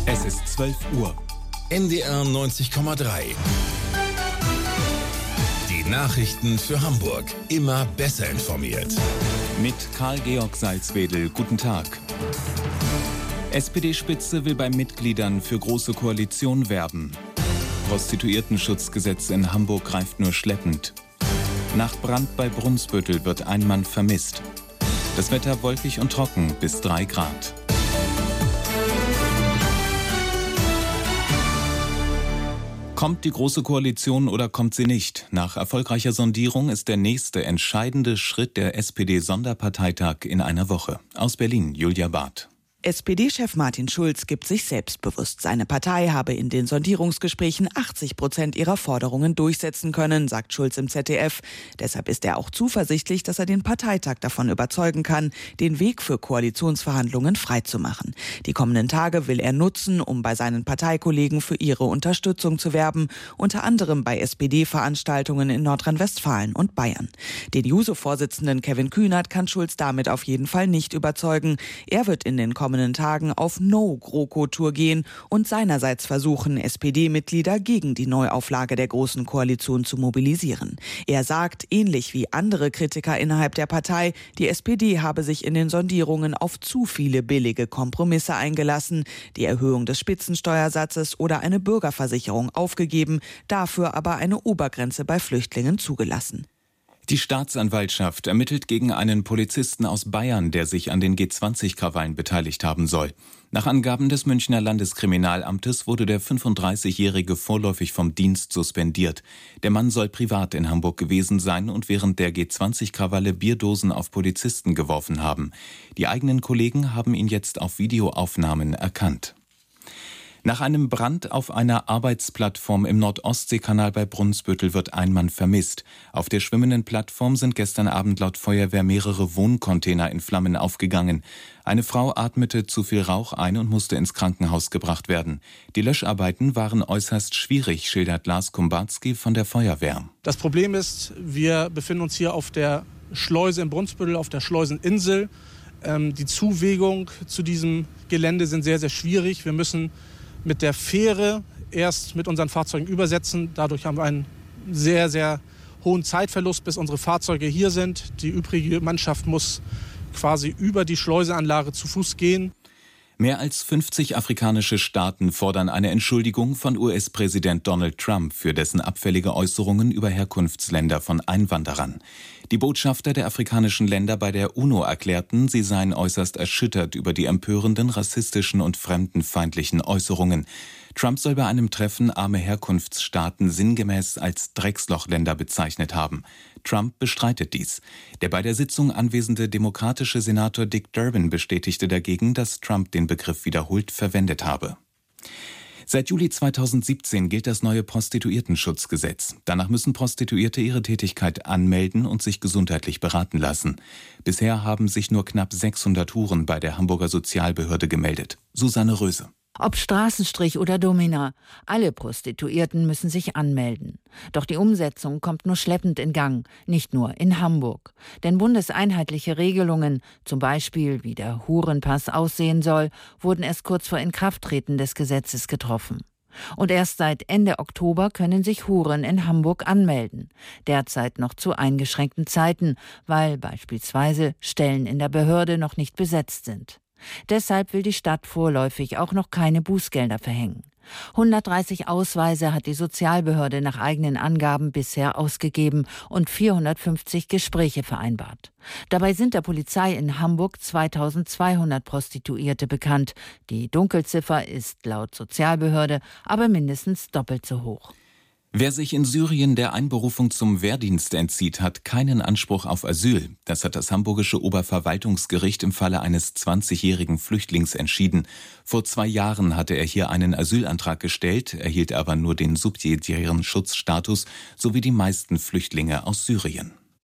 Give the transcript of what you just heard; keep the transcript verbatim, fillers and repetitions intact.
Es ist zwölf Uhr. N D R neunzig Komma drei. Die Nachrichten für Hamburg. Immer besser informiert. Mit Karl-Georg Salzwedel. Guten Tag. S P D-Spitze will bei Mitgliedern für Große Koalition werben. Prostituiertenschutzgesetz in Hamburg greift nur schleppend. Nach Brand bei Brunsbüttel wird ein Mann vermisst. Das Wetter wolkig und trocken bis drei Grad. Kommt die Große Koalition oder kommt sie nicht? Nach erfolgreicher Sondierung ist der nächste entscheidende Schritt der S P D-Sonderparteitag in einer Woche. Aus Berlin, Julia Barth. S P D-Chef Martin Schulz gibt sich selbstbewusst. Seine Partei habe in den Sondierungsgesprächen achtzig Prozent ihrer Forderungen durchsetzen können, sagt Schulz im Z D F. Deshalb ist er auch zuversichtlich, dass er den Parteitag davon überzeugen kann, den Weg für Koalitionsverhandlungen freizumachen. Die kommenden Tage will er nutzen, um bei seinen Parteikollegen für ihre Unterstützung zu werben, unter anderem bei S P D-Veranstaltungen in Nordrhein-Westfalen und Bayern. Den Juso-Vorsitzenden Kevin Kühnert kann Schulz damit auf jeden Fall nicht überzeugen. Er wird in den kommenden Tagen auf No-GroKo-Tour gehen und seinerseits versuchen, S P D-Mitglieder gegen die Neuauflage der Großen Koalition zu mobilisieren. Er sagt, ähnlich wie andere Kritiker innerhalb der Partei, die S P D habe sich in den Sondierungen auf zu viele billige Kompromisse eingelassen, die Erhöhung des Spitzensteuersatzes oder eine Bürgerversicherung aufgegeben, dafür aber eine Obergrenze bei Flüchtlingen zugelassen. Die Staatsanwaltschaft ermittelt gegen einen Polizisten aus Bayern, der sich an den G zwanzig-Krawallen beteiligt haben soll. Nach Angaben des Münchner Landeskriminalamtes wurde der fünfunddreißigjährige vorläufig vom Dienst suspendiert. Der Mann soll privat in Hamburg gewesen sein und während der G zwanzig-Krawalle Bierdosen auf Polizisten geworfen haben. Die eigenen Kollegen haben ihn jetzt auf Videoaufnahmen erkannt. Nach einem Brand auf einer Arbeitsplattform im Nordostseekanal bei Brunsbüttel wird ein Mann vermisst. Auf der schwimmenden Plattform sind gestern Abend laut Feuerwehr mehrere Wohncontainer in Flammen aufgegangen. Eine Frau atmete zu viel Rauch ein und musste ins Krankenhaus gebracht werden. Die Löscharbeiten waren äußerst schwierig, schildert Lars Kumbatski von der Feuerwehr. Das Problem ist, wir befinden uns hier auf der Schleuse in Brunsbüttel, auf der Schleuseninsel. Ähm, die Zuwegung zu diesem Gelände sind sehr, sehr schwierig. Wir müssen mit der Fähre erst mit unseren Fahrzeugen übersetzen. Dadurch haben wir einen sehr, sehr hohen Zeitverlust, bis unsere Fahrzeuge hier sind. Die übrige Mannschaft muss quasi über die Schleuseanlage zu Fuß gehen. Mehr als fünfzig afrikanische Staaten fordern eine Entschuldigung von U S-Präsident Donald Trump für dessen abfällige Äußerungen über Herkunftsländer von Einwanderern. Die Botschafter der afrikanischen Länder bei der UNO erklärten, sie seien äußerst erschüttert über die empörenden rassistischen und fremdenfeindlichen Äußerungen. Trump soll bei einem Treffen arme Herkunftsstaaten sinngemäß als Dreckslochländer bezeichnet haben. Trump bestreitet dies. Der bei der Sitzung anwesende demokratische Senator Dick Durbin bestätigte dagegen, dass Trump den Begriff wiederholt verwendet habe. Seit Juli zweitausendsiebzehn gilt das neue Prostituiertenschutzgesetz. Danach müssen Prostituierte ihre Tätigkeit anmelden und sich gesundheitlich beraten lassen. Bisher haben sich nur knapp sechshundert Huren bei der Hamburger Sozialbehörde gemeldet. Susanne Röse. Ob Straßenstrich oder Domina, alle Prostituierten müssen sich anmelden. Doch die Umsetzung kommt nur schleppend in Gang, nicht nur in Hamburg. Denn bundeseinheitliche Regelungen, zum Beispiel wie der Hurenpass aussehen soll, wurden erst kurz vor Inkrafttreten des Gesetzes getroffen. Und erst seit Ende Oktober können sich Huren in Hamburg anmelden. Derzeit noch zu eingeschränkten Zeiten, weil beispielsweise Stellen in der Behörde noch nicht besetzt sind. Deshalb will die Stadt vorläufig auch noch keine Bußgelder verhängen. hundertdreißig Ausweise hat die Sozialbehörde nach eigenen Angaben bisher ausgegeben und vierhundertfünfzig Gespräche vereinbart. Dabei sind der Polizei in Hamburg zweitausendzweihundert Prostituierte bekannt. Die Dunkelziffer ist laut Sozialbehörde aber mindestens doppelt so hoch. Wer sich in Syrien der Einberufung zum Wehrdienst entzieht, hat keinen Anspruch auf Asyl. Das hat das Hamburgische Oberverwaltungsgericht im Falle eines zwanzigjährigen Flüchtlings entschieden. Vor zwei Jahren hatte er hier einen Asylantrag gestellt, erhielt aber nur den subsidiären Schutzstatus, so wie die meisten Flüchtlinge aus Syrien.